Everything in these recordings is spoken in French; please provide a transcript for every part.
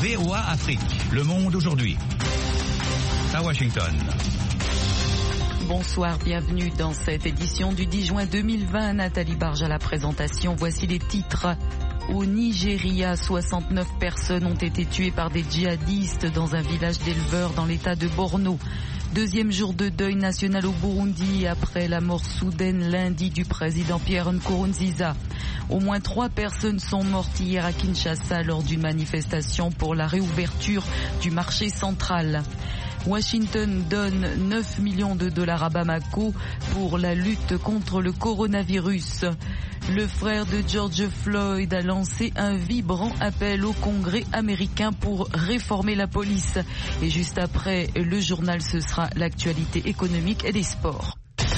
VOA Afrique, le monde aujourd'hui. À Washington. Bonsoir, bienvenue dans cette édition du 10 juin 2020. Nathalie Barge à la présentation. Voici les titres. Au Nigeria, 69 personnes ont été tuées par des djihadistes dans un village d'éleveurs dans l'état de Borno. Deuxième jour de deuil national au Burundi après la mort soudaine lundi du président Pierre Nkurunziza. Au moins 3 personnes sont mortes hier à Kinshasa lors d'une manifestation pour la réouverture du marché central. Washington donne 9 millions de dollars à Bamako pour la lutte contre le coronavirus. Le frère de George Floyd a lancé un vibrant appel au Congrès américain pour réformer la police. Et juste après le journal, ce sera l'actualité économique et des sports.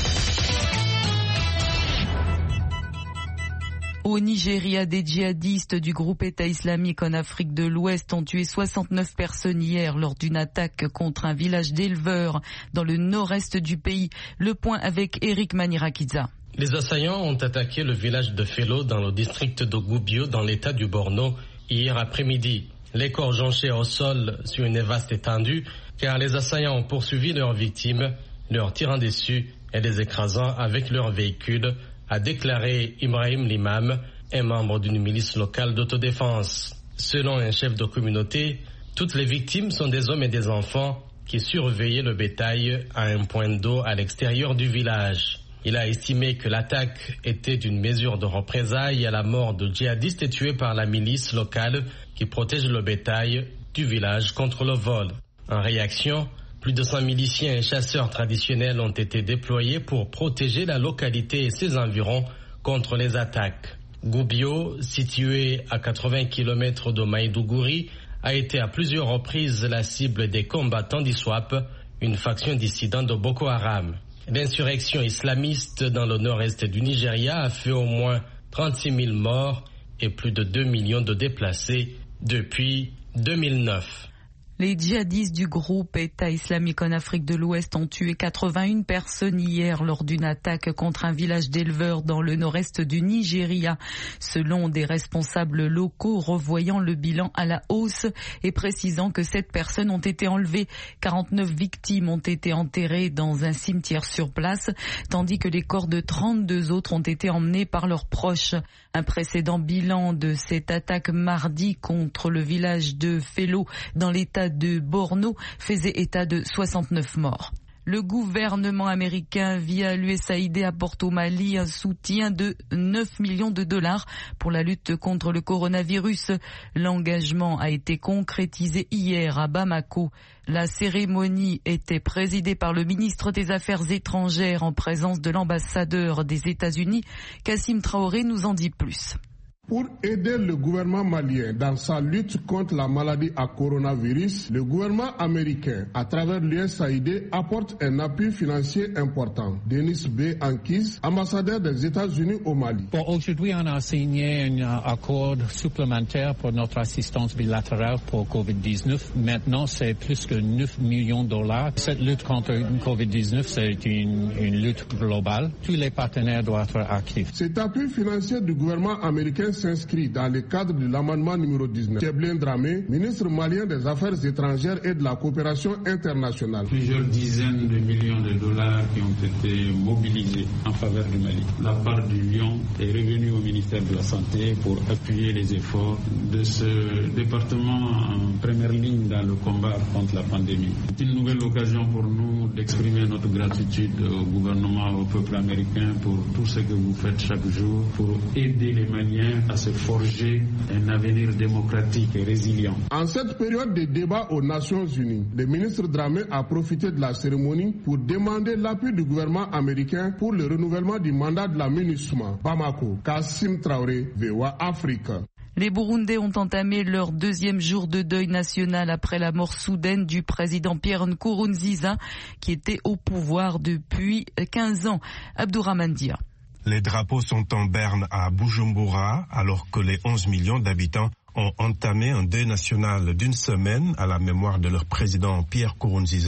Au Nigeria, des djihadistes du groupe État islamique en Afrique de l'Ouest ont tué 69 personnes hier lors d'une attaque contre un village d'éleveurs dans le nord-est du pays. Le point avec Eric Manirakiza. Les assaillants ont attaqué le village de Felo dans le district de Gubio dans l'état du Borno hier après-midi. Les corps jonchés au sol sur une vaste étendue car les assaillants ont poursuivi leurs victimes, leur tirant dessus et les écrasant avec leurs véhicules, a déclaré Ibrahim Limam, un membre d'une milice locale d'autodéfense. Selon un chef de communauté, toutes les victimes sont des hommes et des enfants qui surveillaient le bétail à un point d'eau à l'extérieur du village. Il a estimé que l'attaque était une mesure de représailles à la mort de djihadistes tués par la milice locale qui protège le bétail du village contre le vol. En réaction, plus de 100 miliciens et chasseurs traditionnels ont été déployés pour protéger la localité et ses environs contre les attaques. Gubio, situé à 80 km de Maïdougouri, a été à plusieurs reprises la cible des combattants d'ISWAP, une faction dissidente de Boko Haram. L'insurrection islamiste dans le nord-est du Nigeria a fait au moins 36 000 morts et plus de 2 millions de déplacés depuis 2009. Les djihadistes du groupe État islamique en Afrique de l'Ouest ont tué 81 personnes hier lors d'une attaque contre un village d'éleveurs dans le nord-est du Nigeria. Selon des responsables locaux revoyant le bilan à la hausse et précisant que 7 personnes ont été enlevées, 49 victimes ont été enterrées dans un cimetière sur place, tandis que les corps de 32 autres ont été emmenés par leurs proches. Un précédent bilan de cette attaque mardi contre le village de Felo dans l'état de Borno faisait état de 69 morts. Le gouvernement américain via l'USAID apporte au Mali un soutien de 9 millions de dollars pour la lutte contre le coronavirus. L'engagement a été concrétisé hier à Bamako. La cérémonie était présidée par le ministre des Affaires étrangères en présence de l'ambassadeur des États-Unis. Kassim Traoré nous en dit plus. Pour aider le gouvernement malien dans sa lutte contre la maladie à coronavirus, le gouvernement américain, à travers l'USAID, apporte un appui financier important. Denis B. Ankis, ambassadeur des États-Unis au Mali. Bon, aujourd'hui, on a signé un accord supplémentaire pour notre assistance bilatérale pour COVID-19. Maintenant, c'est plus que 9 millions de dollars. Cette lutte contre COVID-19, c'est une lutte globale. Tous les partenaires doivent être actifs. Cet appui financier du gouvernement américain s'inscrit dans le cadre de l'amendement numéro 19. Teblen Dramé, ministre malien des Affaires étrangères et de la coopération internationale. Plusieurs dizaines de millions de dollars qui ont été mobilisés en faveur du Mali. La part du Lion est revenue au ministère de la Santé pour appuyer les efforts de ce département en première ligne dans le combat contre la pandémie. C'est une nouvelle occasion pour nous d'exprimer notre gratitude au gouvernement, au peuple américain pour tout ce que vous faites chaque jour pour aider les Maliens à se forger un avenir démocratique et résilient. En cette période de débat aux Nations Unies, le ministre Dramé a profité de la cérémonie pour demander l'appui du gouvernement américain pour le renouvellement du mandat de la MINUSMA. Bamako, Kassim Traoré, VOA Afrique. Les Burundais ont entamé leur deuxième jour de deuil national après la mort soudaine du président Pierre Nkurunziza, qui était au pouvoir depuis 15 ans. Abdourahmane Dia. Les drapeaux sont en berne à Bujumbura, alors que les 11 millions d'habitants ont entamé un deuil national d'une semaine à la mémoire de leur président Pierre Nkurunziza,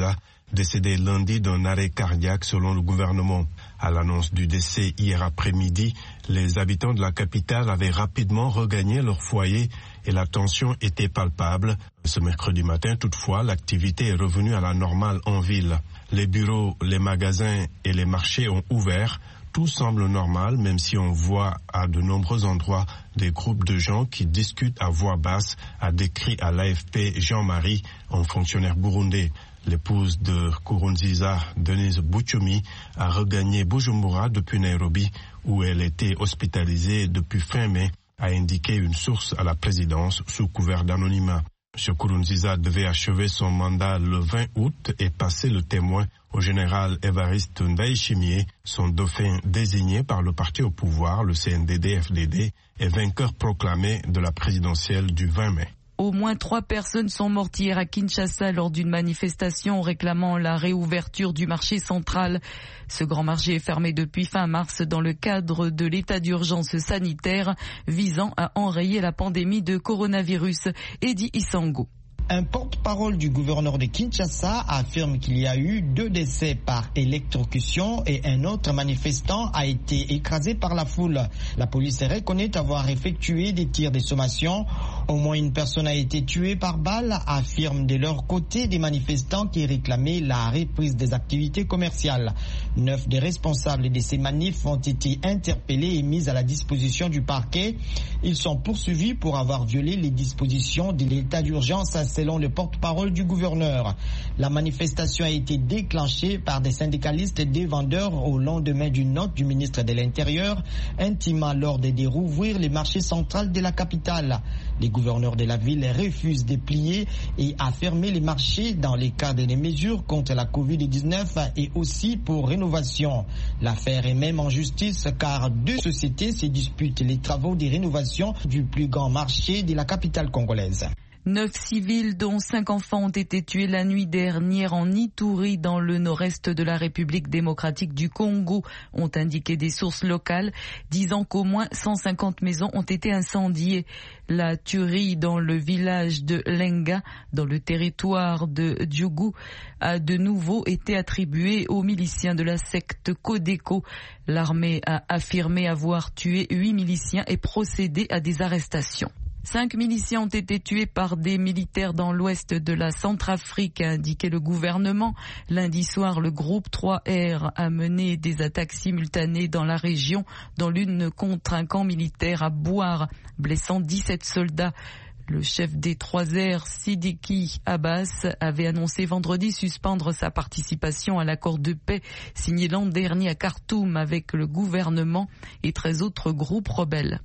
décédé lundi d'un arrêt cardiaque selon le gouvernement. À l'annonce du décès hier après-midi, les habitants de la capitale avaient rapidement regagné leur foyer et la tension était palpable. Ce mercredi matin, toutefois, l'activité est revenue à la normale en ville. Les bureaux, les magasins et les marchés ont ouvert. Tout semble normal, même si on voit à de nombreux endroits des groupes de gens qui discutent à voix basse, a décrit à l'AFP Jean-Marie, un fonctionnaire burundais. L'épouse de Nkurunziza, Denise Buchumi, a regagné Bujumbura depuis Nairobi, où elle était hospitalisée depuis fin mai, a indiqué une source à la présidence sous couvert d'anonymat. M. Nkurunziza devait achever son mandat le 20 août et passer le témoin au général Évariste Ndayishimiye, son dauphin désigné par le parti au pouvoir, le CNDD-FDD, et vainqueur proclamé de la présidentielle du 20 mai. Au moins 3 personnes sont mortes hier à Kinshasa lors d'une manifestation réclamant la réouverture du marché central. Ce grand marché est fermé depuis fin mars dans le cadre de l'état d'urgence sanitaire visant à enrayer la pandémie de coronavirus. Eddie Isango. Un porte-parole du gouverneur de Kinshasa affirme qu'il y a eu 2 décès par électrocution et un autre manifestant a été écrasé par la foule. La police reconnaît avoir effectué des tirs de sommation. Au moins une personne a été tuée par balle, affirment de leur côté des manifestants qui réclamaient la reprise des activités commerciales. 9 des responsables de ces manifs ont été interpellés et mis à la disposition du parquet. Ils sont poursuivis pour avoir violé les dispositions de l'état d'urgence selon le porte-parole du gouverneur. La manifestation a été déclenchée par des syndicalistes et des vendeurs au lendemain d'une note du ministre de l'Intérieur intimant l'ordre de rouvrir les marchés centraux de la capitale. Les gouverneurs de la ville refusent de plier et à fermer les marchés dans le cadre des mesures contre la Covid-19 et aussi pour rénovation. L'affaire est même en justice car 2 sociétés se disputent les travaux de rénovation du plus grand marché de la capitale congolaise. 9 civils, dont 5 enfants, ont été tués la nuit dernière en Ituri, dans le nord-est de la République démocratique du Congo, ont indiqué des sources locales, disant qu'au moins 150 maisons ont été incendiées. La tuerie dans le village de Lenga, dans le territoire de Djougou, a de nouveau été attribuée aux miliciens de la secte Codeco. L'armée a affirmé avoir tué 8 miliciens et procédé à des arrestations. 5 miliciens ont été tués par des militaires dans l'ouest de la Centrafrique, a indiqué le gouvernement. Lundi soir, le groupe 3R a mené des attaques simultanées dans la région, dont l'une contre un camp militaire à Bouar, blessant 17 soldats. Le chef des 3R, Sidiki Abbas, avait annoncé vendredi suspendre sa participation à l'accord de paix signé l'an dernier à Khartoum avec le gouvernement et 13 autres groupes rebelles.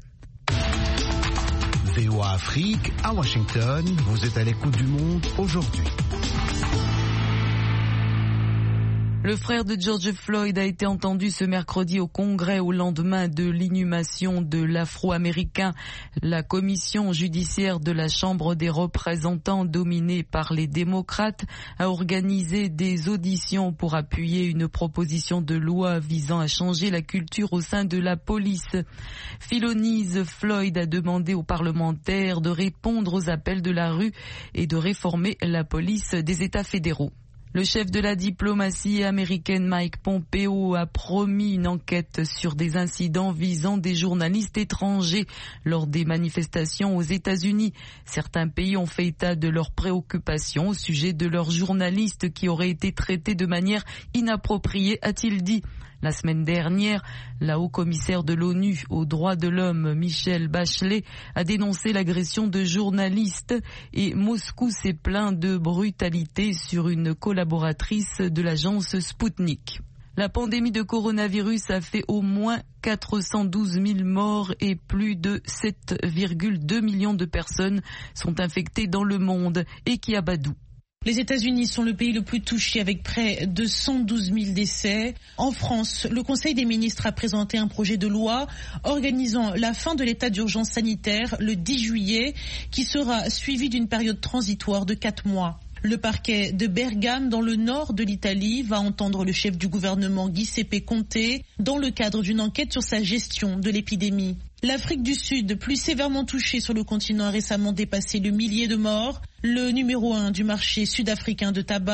VOA Afrique, à Washington, vous êtes à l'écoute du monde aujourd'hui. Le frère de George Floyd a été entendu ce mercredi au Congrès au lendemain de l'inhumation de l'Afro-Américain. La commission judiciaire de la Chambre des représentants, dominée par les démocrates, a organisé des auditions pour appuyer une proposition de loi visant à changer la culture au sein de la police. Philonise Floyd a demandé aux parlementaires de répondre aux appels de la rue et de réformer la police des États fédéraux. Le chef de la diplomatie américaine Mike Pompeo a promis une enquête sur des incidents visant des journalistes étrangers lors des manifestations aux États-Unis. Certains pays ont fait état de leurs préoccupations au sujet de leurs journalistes qui auraient été traités de manière inappropriée, a-t-il dit. La semaine dernière, la haut-commissaire de l'ONU aux droits de l'homme, Michelle Bachelet, a dénoncé l'agression de journalistes et Moscou s'est plaint de brutalité sur une collaboratrice de l'agence Sputnik. La pandémie de coronavirus a fait au moins 412 000 morts et plus de 7,2 millions de personnes sont infectées dans le monde. Eki Abadou. Les États-Unis sont le pays le plus touché avec près de 112 000 décès. En France, le Conseil des ministres a présenté un projet de loi organisant la fin de l'état d'urgence sanitaire le 10 juillet qui sera suivi d'une période transitoire de 4 mois. Le parquet de Bergame, dans le nord de l'Italie, va entendre le chef du gouvernement Giuseppe Conte dans le cadre d'une enquête sur sa gestion de l'épidémie. L'Afrique du Sud, plus sévèrement touchée sur le continent, a récemment dépassé le millier de morts. Le numéro 1 du marché sud-africain de tabac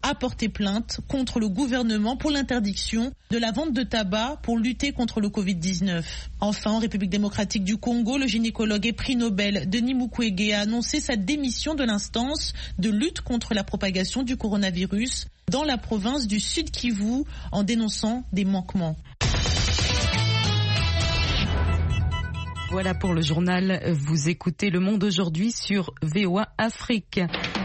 a porté plainte contre le gouvernement pour l'interdiction de la vente de tabac pour lutter contre le Covid-19. Enfin, en République démocratique du Congo, le gynécologue et prix Nobel Denis Mukwege a annoncé sa démission de l'instance de lutte contre la propagation du coronavirus dans la province du Sud Kivu en dénonçant des manquements. Voilà pour le journal. Vous écoutez Le Monde aujourd'hui sur VOA Afrique.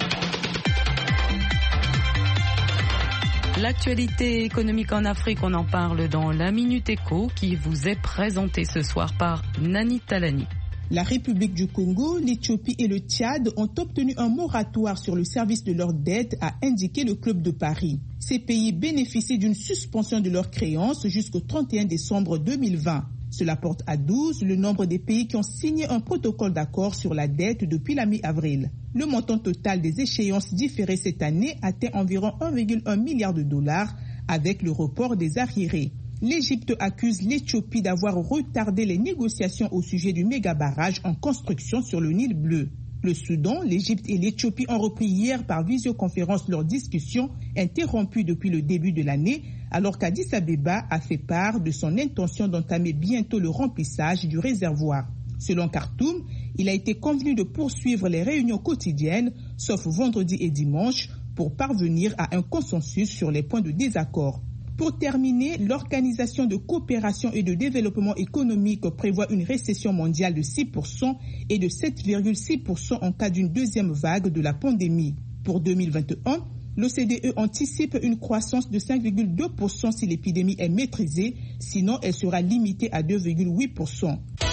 L'actualité économique en Afrique, on en parle dans la Minute Éco qui vous est présentée ce soir par Nani Talani. La République du Congo, l'Éthiopie et le Tchad ont obtenu un moratoire sur le service de leurs dettes, a indiqué le Club de Paris. Ces pays bénéficient d'une suspension de leurs créances jusqu'au 31 décembre 2020. Cela porte à 12 le nombre des pays qui ont signé un protocole d'accord sur la dette depuis la mi-avril. Le montant total des échéances différées cette année atteint environ 1,1 milliard de dollars avec le report des arriérés. L'Égypte accuse l'Éthiopie d'avoir retardé les négociations au sujet du méga-barrage en construction sur le Nil bleu. Le Soudan, l'Égypte et l'Éthiopie ont repris hier par visioconférence leurs discussions interrompues depuis le début de l'année, alors qu'Addis Abeba a fait part de son intention d'entamer bientôt le remplissage du réservoir. Selon Khartoum, il a été convenu de poursuivre les réunions quotidiennes, sauf vendredi et dimanche, pour parvenir à un consensus sur les points de désaccord. Pour terminer, l'Organisation de coopération et de développement économique prévoit une récession mondiale de 6% et de 7,6% en cas d'une deuxième vague de la pandémie. Pour 2021, l'OCDE anticipe une croissance de 5,2% si l'épidémie est maîtrisée, sinon elle sera limitée à 2,8%.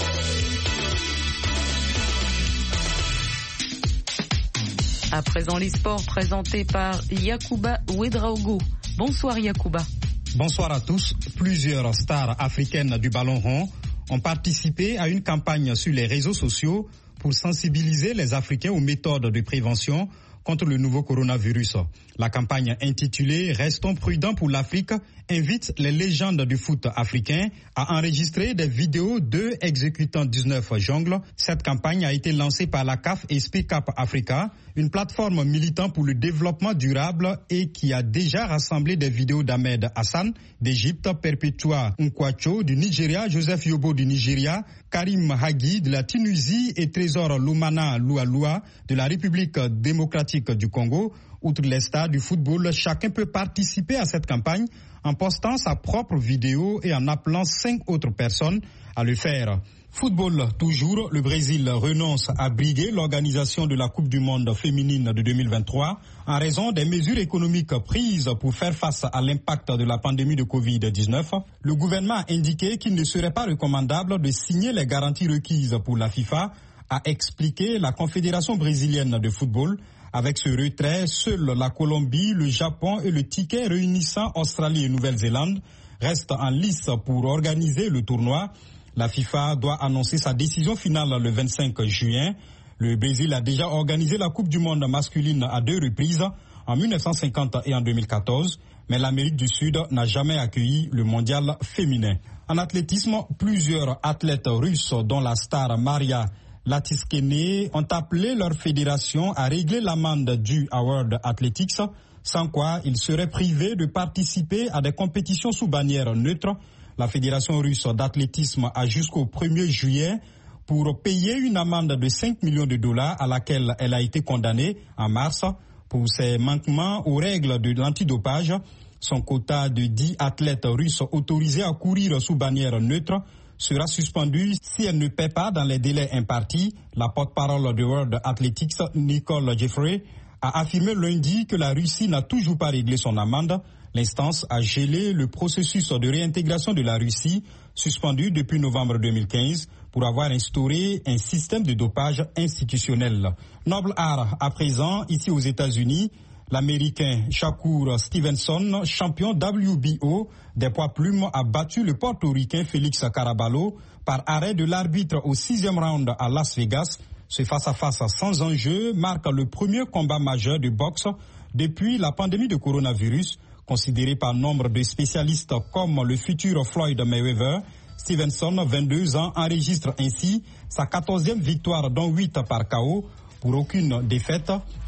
À présent, les sports présentés par Yacouba Ouedraogo. Bonsoir Yacouba. Bonsoir à tous. Plusieurs stars africaines du ballon rond ont participé à une campagne sur les réseaux sociaux pour sensibiliser les Africains aux méthodes de prévention contre le nouveau coronavirus. La campagne intitulée « Restons prudents pour l'Afrique » invite les légendes du foot africain à enregistrer des vidéos d'eux exécutant 19 jongles. Cette campagne a été lancée par la CAF et Speak Up Africa, une plateforme militant pour le développement durable et qui a déjà rassemblé des vidéos d'Ahmed Hassan d'Égypte, Perpetua Nkwacho du Nigeria, Joseph Yobo du Nigeria, Karim Hagi de la Tunisie et Trésor Lumana Lualua de la République démocratique du Congo. Outre les stars du football, chacun peut participer à cette campagne en postant sa propre vidéo et en appelant 5 autres personnes à le faire. Football toujours, le Brésil renonce à briguer l'organisation de la Coupe du Monde féminine de 2023 en raison des mesures économiques prises pour faire face à l'impact de la pandémie de Covid-19. Le gouvernement a indiqué qu'il ne serait pas recommandable de signer les garanties requises pour la FIFA, a expliqué la Confédération brésilienne de football. Avec ce retrait, seuls la Colombie, le Japon et le ticket réunissant Australie et Nouvelle-Zélande restent en lice pour organiser le tournoi. La FIFA doit annoncer sa décision finale le 25 juin. Le Brésil a déjà organisé la Coupe du Monde masculine à 2 reprises, en 1950 et en 2014, mais l'Amérique du Sud n'a jamais accueilli le mondial féminin. En athlétisme, plusieurs athlètes russes, dont la star Maria Latiskene, ont appelé leur fédération à régler l'amende due à World Athletics, sans quoi ils seraient privés de participer à des compétitions sous bannière neutre. La fédération russe d'athlétisme a jusqu'au 1er juillet pour payer une amende de 5 millions de dollars à laquelle elle a été condamnée en mars pour ses manquements aux règles de l'antidopage. Son quota de 10 athlètes russes autorisés à courir sous bannière neutre sera suspendu si elle ne paie pas dans les délais impartis. La porte-parole de World Athletics, Nicole Jeffrey, a affirmé lundi que la Russie n'a toujours pas réglé son amende. L'instance a gelé le processus de réintégration de la Russie, suspendu depuis novembre 2015, pour avoir instauré un système de dopage institutionnel. Noble art à présent, ici aux États-Unis, l'Américain Shakur Stevenson, champion WBO des poids plumes, a battu le Portoricain Félix Caraballo par arrêt de l'arbitre au 6e round à Las Vegas. Ce face-à-face sans enjeu marque le premier combat majeur de boxe depuis la pandémie de coronavirus. Considéré par nombre de spécialistes comme le futur Floyd Mayweather, Stevenson, 22 ans, enregistre ainsi sa 14e victoire, dont 8 par KO, pour aucune défaite.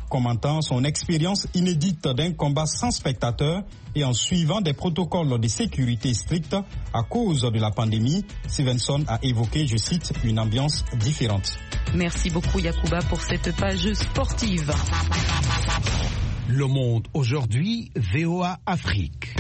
Commentant son expérience inédite d'un combat sans spectateurs et en suivant des protocoles de sécurité stricts à cause de la pandémie, Stevenson a évoqué, je cite, une ambiance différente. Merci beaucoup Yacouba pour cette page sportive. Le Monde aujourd'hui, VOA Afrique.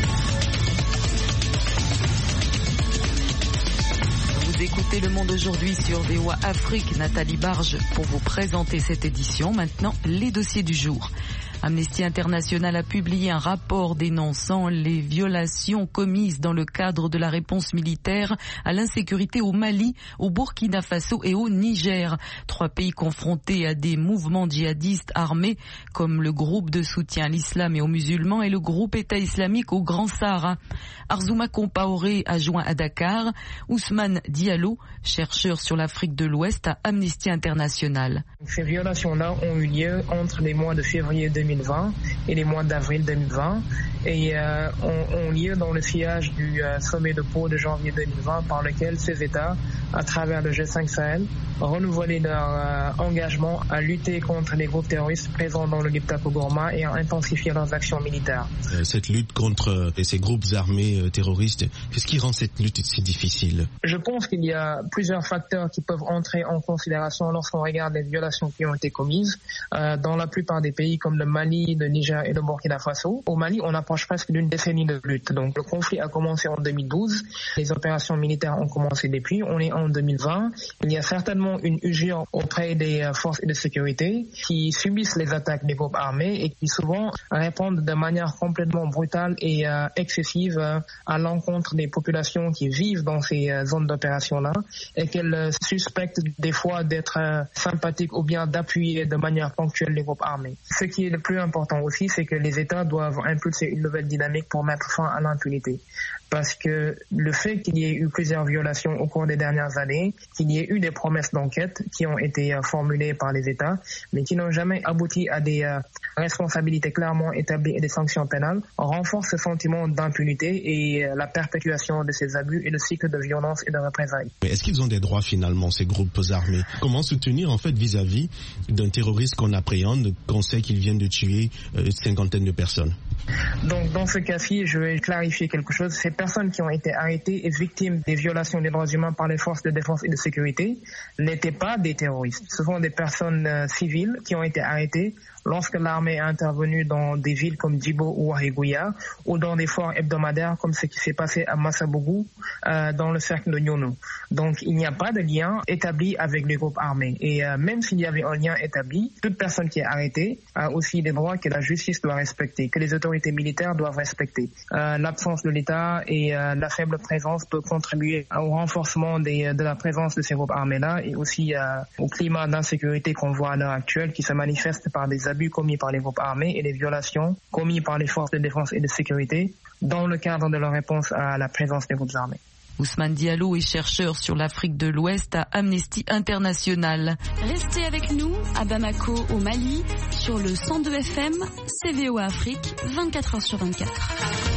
Vous écoutez Le Monde aujourd'hui sur VOA Afrique. Nathalie Barge pour vous présenter cette édition. Maintenant, les dossiers du jour. Amnesty International a publié un rapport dénonçant les violations commises dans le cadre de la réponse militaire à l'insécurité au Mali, au Burkina Faso et au Niger. 3 pays confrontés à des mouvements djihadistes armés comme le groupe de soutien à l'islam et aux musulmans et le groupe État islamique au Grand Sahara. Arzouma Compaoré a joint à Dakar, Ousmane Diallo, chercheur sur l'Afrique de l'Ouest à Amnesty International. Ces violations-là ont eu lieu entre les mois de février 2020 et les mois d'avril 2020 et ont lieu dans le sillage du sommet de Pau de janvier 2020 par lequel ces États, à travers le G5 Sahel, renouvelé leur engagement à lutter contre les groupes terroristes présents dans le Liptako-Gourma et à intensifier leurs actions militaires. Cette lutte contre ces groupes armés terroristes, qu'est-ce qui rend cette lutte si difficile? Je pense qu'il y a plusieurs facteurs qui peuvent entrer en considération lorsqu'on regarde les violations qui ont été commises dans la plupart des pays comme le Mali, le Niger et le Burkina Faso. Au Mali, on approche presque d'une décennie de lutte. Donc le conflit a commencé en 2012, les opérations militaires ont commencé depuis, on est en 2020. Il y a certainement une usure auprès des forces de sécurité qui subissent les attaques des groupes armés et qui souvent répondent de manière complètement brutale et excessive à l'encontre des populations qui vivent dans ces zones d'opération-là et qu'elles suspectent des fois d'être sympathiques ou bien d'appuyer de manière ponctuelle les groupes armés. Ce qui est le plus important aussi, c'est que les États doivent impulser une nouvelle dynamique pour mettre fin à l'impunité. Parce que le fait qu'il y ait eu plusieurs violations au cours des dernières années, qu'il y ait eu des promesses d'enquête qui ont été formulées par les États, mais qui n'ont jamais abouti à des responsabilités clairement établies et des sanctions pénales, renforce ce sentiment d'impunité et la perpétuation de ces abus et le cycle de violence et de représailles. Mais est-ce qu'ils ont des droits finalement, ces groupes armés? Comment se tenir en fait vis-à-vis d'un terroriste qu'on appréhende, qu'on sait qu'il vient de tuer une cinquantaine de personnes? Donc dans ce cas-ci, je vais clarifier quelque chose. Ces personnes qui ont été arrêtées et victimes des violations des droits humains par les forces de défense et de sécurité n'étaient pas des terroristes. Ce sont des personnes civiles qui ont été arrêtées lorsque l'armée est intervenue dans des villes comme Djibo ou Wahigouya ou dans des forts hebdomadaires comme ce qui s'est passé à Massabougou dans le cercle de Nyono. Donc il n'y a pas de lien établi avec les groupes armés. Et même s'il y avait un lien établi, toute personne qui est arrêtée a aussi des droits que la justice doit respecter, que les autorités militaires doivent respecter. L'absence de l'État et la faible présence peut contribuer au renforcement de la présence de ces groupes armés-là et aussi au climat d'insécurité qu'on voit à l'heure actuelle qui se manifeste par des abus commis par les groupes armés et des violations commises par les forces de défense et de sécurité dans le cadre de leur réponse à la présence des groupes armés. Ousmane Diallo est chercheur sur l'Afrique de l'Ouest à Amnesty International. Restez avec nous à Bamako au Mali sur le 102 FM CVO Afrique 24h sur 24.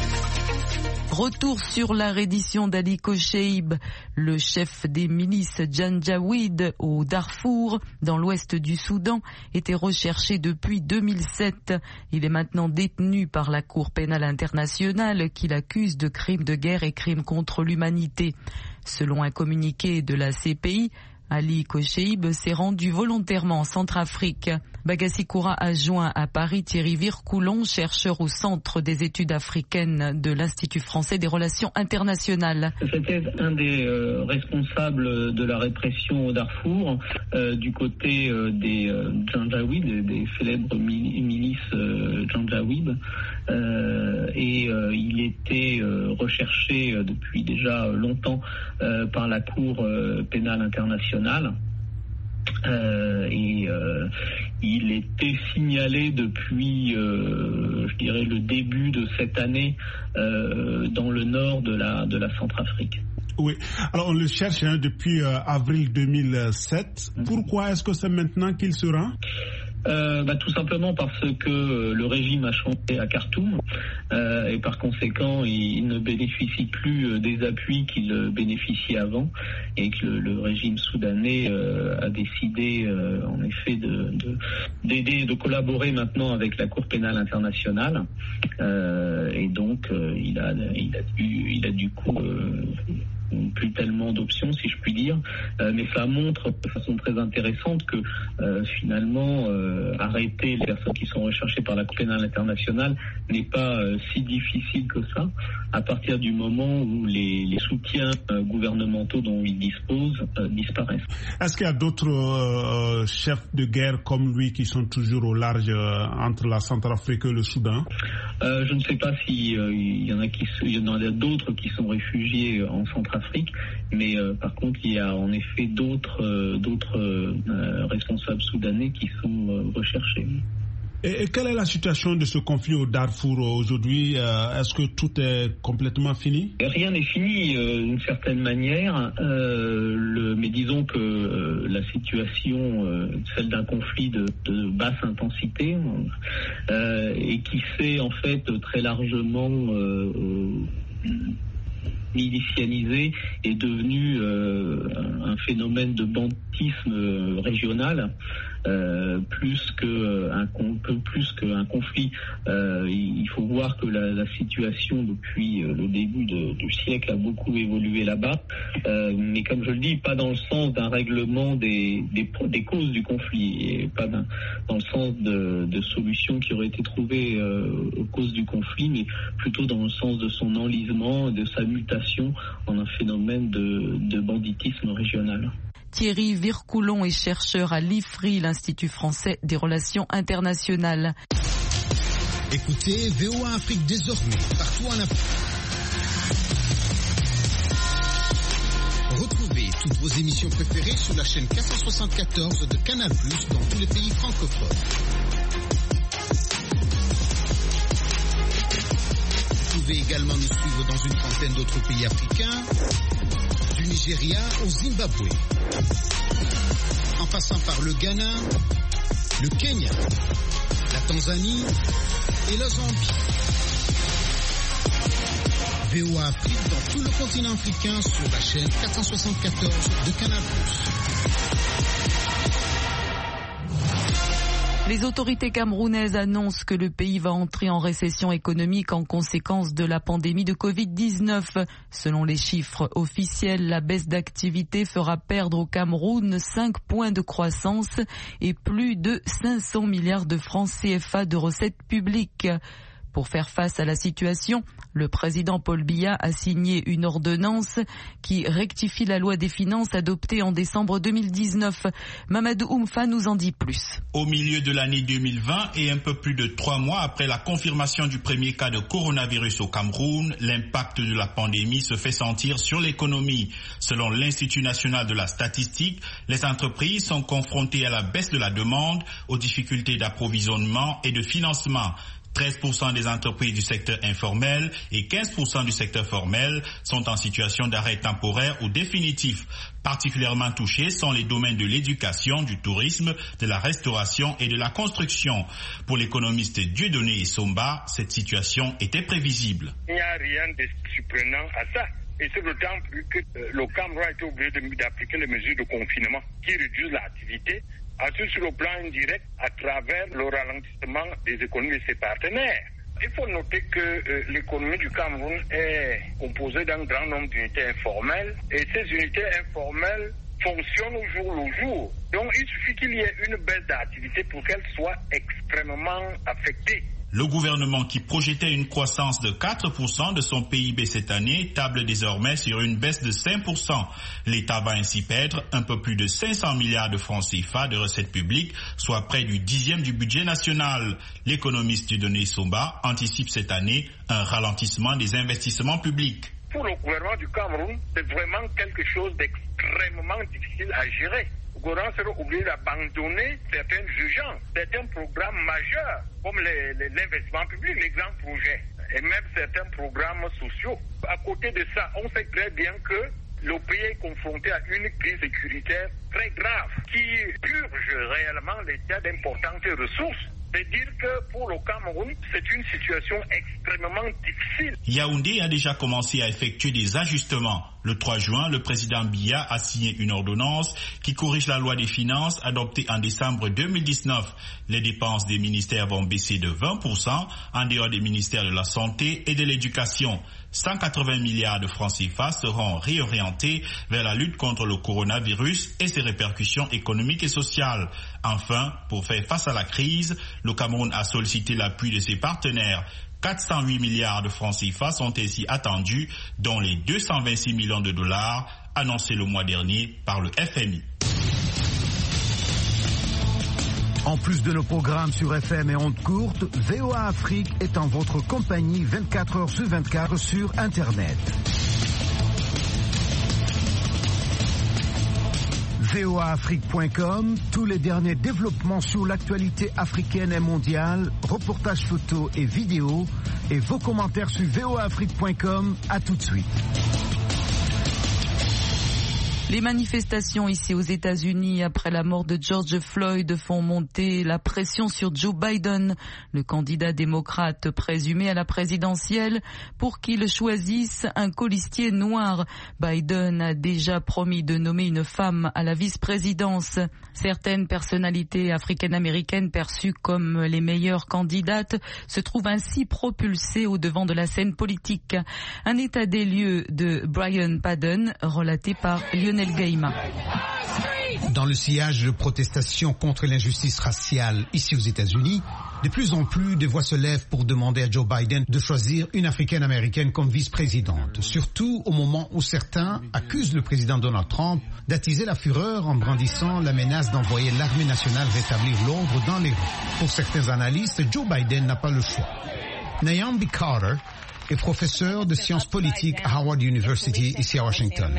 Retour sur la reddition d'Ali Kocheib, le chef des milices Janjaweed au Darfour, dans l'ouest du Soudan, était recherché depuis 2007. Il est maintenant détenu par la Cour pénale internationale qui l'accuse de crimes de guerre et crimes contre l'humanité. Selon un communiqué de la CPI, Ali Kocheib s'est rendu volontairement en Centrafrique. Bagassi Koura a joint à Paris Thierry Vircoulon, chercheur au Centre des études africaines de l'Institut français des relations internationales. C'était un des responsables de la répression au Darfour, du côté des Janjaweed, des célèbres milices Janjaweed. Et il était recherché depuis déjà longtemps par la Cour pénale internationale. Il était signalé depuis, je dirais, le début de cette année dans le nord de la Centrafrique. Oui, alors on le cherche depuis avril 2007. Pourquoi est-ce que c'est maintenant qu'il se rend ? Tout simplement parce que le régime a changé à Khartoum et par conséquent il ne bénéficie plus des appuis qu'il bénéficiait avant et que le régime soudanais a décidé en effet d'aider, de collaborer maintenant avec la Cour pénale internationale et donc il a du coup plus tellement d'options, si je puis dire, mais ça montre de façon très intéressante que finalement arrêter les personnes qui sont recherchées par la Cour pénale internationale n'est pas si difficile que ça, à partir du moment où les soutiens gouvernementaux dont ils disposent disparaissent. Est-ce qu'il y a d'autres chefs de guerre comme lui qui sont toujours au large entre la Centrafrique et le Soudan? Je ne sais pas s'il y en a d'autres qui sont réfugiés en Centrafrique, mais par contre il y a en effet d'autres responsables soudanais qui sont recherchés. Et quelle est la situation de ce conflit au Darfour aujourd'hui? Est-ce que tout est complètement fini? Rien n'est fini d'une certaine manière, mais disons que la situation, celle d'un conflit de basse intensité et qui s'est en fait très largement milicianisé, est devenu un phénomène de banditisme régional. Plus qu'un conflit. Il faut voir que la situation depuis le début du siècle a beaucoup évolué là-bas, mais comme je le dis, pas dans le sens d'un règlement des causes du conflit, et pas dans le sens de solutions qui auraient été trouvées aux causes du conflit, mais plutôt dans le sens de son enlisement et de sa mutation en un phénomène de banditisme régional. Thierry Vircoulon est chercheur à l'IFRI, l'Institut français des relations internationales. Écoutez VOA Afrique désormais, partout en Afrique. Retrouvez toutes vos émissions préférées sur la chaîne 474 de Canal+, dans tous les pays francophones. Vous pouvez également nous suivre dans une trentaine d'autres pays africains, du Nigeria au Zimbabwe, en passant par le Ghana, le Kenya, la Tanzanie et la Zambie. VOA Afrique dans tout le continent africain sur la chaîne 474 de Canal+. Les autorités camerounaises annoncent que le pays va entrer en récession économique en conséquence de la pandémie de Covid-19. Selon les chiffres officiels, la baisse d'activité fera perdre au Cameroun 5 points de croissance et plus de 500 milliards de francs CFA de recettes publiques. Pour faire face à la situation, le président Paul Biya a signé une ordonnance qui rectifie la loi des finances adoptée en décembre 2019. Mamadou Oumfa nous en dit plus. Au milieu de l'année 2020 et un peu plus de 3 mois après la confirmation du premier cas de coronavirus au Cameroun, l'impact de la pandémie se fait sentir sur l'économie. Selon l'Institut national de la statistique, les entreprises sont confrontées à la baisse de la demande, aux difficultés d'approvisionnement et de financement. 13% des entreprises du secteur informel et 15% du secteur formel sont en situation d'arrêt temporaire ou définitif. Particulièrement touchés sont les domaines de l'éducation, du tourisme, de la restauration et de la construction. Pour l'économiste Dieudonné Essomba, cette situation était prévisible. Il n'y a rien de surprenant à ça. Et c'est d'autant plus que le Cameroun a été obligé d'appliquer les mesures de confinement qui réduisent l'activité. Ensuite, sur le plan indirect, à travers le ralentissement des économies de ses partenaires. Il faut noter que l'économie du Cameroun est composée d'un grand nombre d'unités informelles et ces unités informelles fonctionnent au jour le jour. Donc, il suffit qu'il y ait une baisse d'activité pour qu'elles soient extrêmement affectées. Le gouvernement qui projetait une croissance de 4% de son PIB cette année table désormais sur une baisse de 5%. L'État va ainsi perdre un peu plus de 500 milliards de francs CFA de recettes publiques, soit près du 10e du budget national. L'économiste Dieudonné Essomba anticipe cette année un ralentissement des investissements publics. Pour le gouvernement du Cameroun, c'est vraiment quelque chose d'extrêmement difficile à gérer. Le gouvernement serait obligé d'abandonner certaines urgences, certains programmes majeurs, comme l'investissement public, les grands projets, et même certains programmes sociaux. À côté de ça, on sait très bien que le pays est confronté à une crise sécuritaire très grave qui purge réellement l'État d'importantes ressources. C'est dire que pour le Cameroun, c'est une situation extrêmement difficile. Yaoundé a déjà commencé à effectuer des ajustements. Le 3 juin, le président Biya a signé une ordonnance qui corrige la loi des finances adoptée en décembre 2019. Les dépenses des ministères vont baisser de 20% en dehors des ministères de la Santé et de l'Éducation. 180 milliards de francs CFA seront réorientés vers la lutte contre le coronavirus et ses répercussions économiques et sociales. Enfin, pour faire face à la crise, le Cameroun a sollicité l'appui de ses partenaires. 408 milliards de francs CFA sont ainsi attendus, dont les 226 millions de dollars annoncés le mois dernier par le FMI. En plus de nos programmes sur FM et ondes courtes, VOA Afrique est en votre compagnie 24 heures sur 24 sur Internet. voaafrique.com, tous les derniers développements sur l'actualité africaine et mondiale, reportages photos et vidéos, et vos commentaires sur voaafrique.com. À tout de suite. Les manifestations ici aux États-Unis après la mort de George Floyd font monter la pression sur Joe Biden, le candidat démocrate présumé à la présidentielle, pour qu'il choisisse un colistier noir. Biden a déjà promis de nommer une femme à la vice-présidence. Certaines personnalités africaines-américaines perçues comme les meilleures candidates se trouvent ainsi propulsées au devant de la scène politique. Un état des lieux de Brian Padden relaté par Lionel Gaïma. Dans le sillage de protestations contre l'injustice raciale ici aux États-Unis, de plus en plus de voix se lèvent pour demander à Joe Biden de choisir une africaine-américaine comme vice-présidente, surtout au moment où certains accusent le président Donald Trump d'attiser la fureur en brandissant la menace d'envoyer l'armée nationale rétablir l'ordre dans les rues. Pour certains analystes, Joe Biden n'a pas le choix. Nyambi Carter est professeur de sciences politiques à Howard University ici à Washington.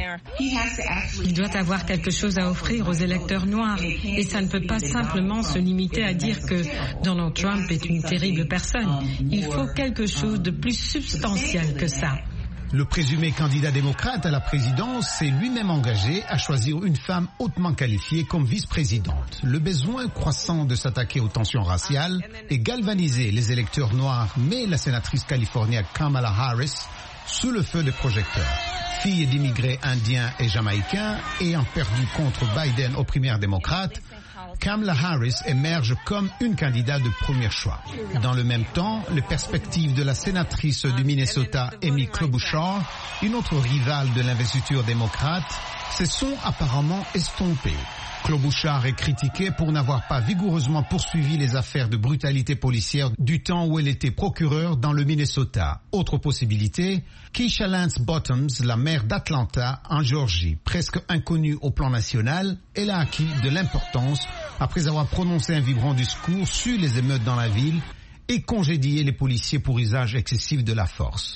Il doit avoir quelque chose à offrir aux électeurs noirs et ça ne peut pas simplement se limiter à dire que Donald Trump est une terrible personne. Il faut quelque chose de plus substantiel que ça. Le présumé candidat démocrate à la présidence s'est lui-même engagé à choisir une femme hautement qualifiée comme vice-présidente. Le besoin croissant de s'attaquer aux tensions raciales et galvaniser les électeurs noirs met la sénatrice californienne Kamala Harris sous le feu des projecteurs. Fille d'immigrés indiens et jamaïcains ayant perdu contre Biden aux primaires démocrates, Kamala Harris émerge comme une candidate de premier choix. Dans le même temps, les perspectives de la sénatrice du Minnesota, Amy Klobuchar, une autre rivale de l'investiture démocrate, se sont apparemment estompées. Klobuchar est critiquée pour n'avoir pas vigoureusement poursuivi les affaires de brutalité policière du temps où elle était procureure dans le Minnesota. Autre possibilité, Keisha Lance Bottoms, la maire d'Atlanta, en Géorgie, presque inconnue au plan national, elle a acquis de l'importance après avoir prononcé un vibrant discours sur les émeutes dans la ville et congédié les policiers pour usage excessif de la force.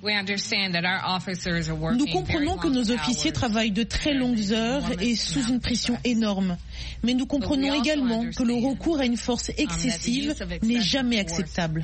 Nous comprenons que nos officiers travaillent de très longues heures et sous une pression énorme. Mais nous comprenons également que le recours à une force excessive n'est jamais acceptable.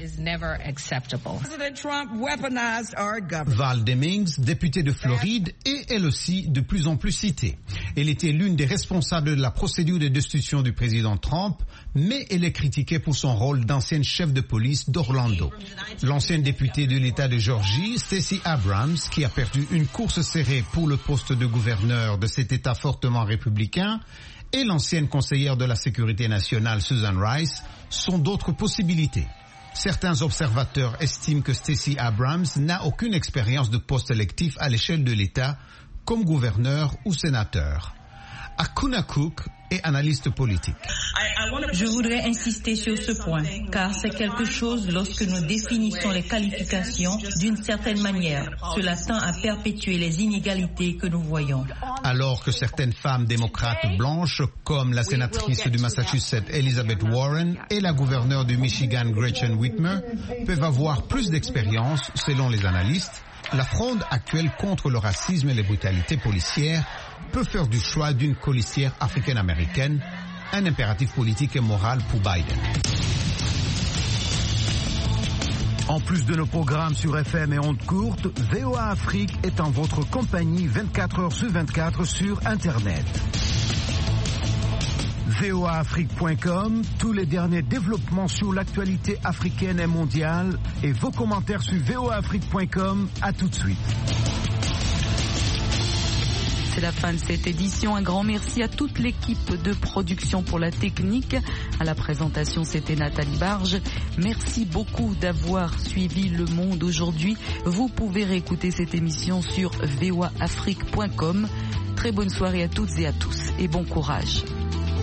Val Demings, députée de Floride, est elle aussi de plus en plus citée. Elle était l'une des responsables de la procédure de destitution du président Trump, mais elle est critiquée pour son rôle d'ancienne chef de police d'Orlando. L'ancienne députée de l'État de Géorgie, Stacey Abrams, qui a perdu une course serrée pour le poste de gouverneur de cet État fortement républicain, et l'ancienne conseillère de la sécurité nationale Susan Rice sont d'autres possibilités. Certains observateurs estiment que Stacey Abrams n'a aucune expérience de poste électif à l'échelle de l'État comme gouverneur ou sénateur. Akuna Cook est analyste politique. Je voudrais insister sur ce point, car c'est quelque chose lorsque nous définissons les qualifications d'une certaine manière. Cela tend à perpétuer les inégalités que nous voyons. Alors que certaines femmes démocrates blanches, comme la sénatrice du Massachusetts Elizabeth Warren et la gouverneure du Michigan Gretchen Whitmer, peuvent avoir plus d'expérience, selon les analystes, la fronde actuelle contre le racisme et les brutalités policières peut faire du choix d'une colistière africaine-américaine un impératif politique et moral pour Biden. En plus de nos programmes sur FM et ondes courtes, VOA Afrique est en votre compagnie 24 heures sur 24 sur Internet. voaafrique.com, tous les derniers développements sur l'actualité africaine et mondiale et vos commentaires sur voaafrique.com. À tout de suite. C'est la fin de cette édition. Un grand merci à toute l'équipe de production pour la technique. À la présentation, c'était Nathalie Barge. Merci beaucoup d'avoir suivi Le Monde aujourd'hui. Vous pouvez réécouter cette émission sur voaafrique.com. Très bonne soirée à toutes et à tous et bon courage.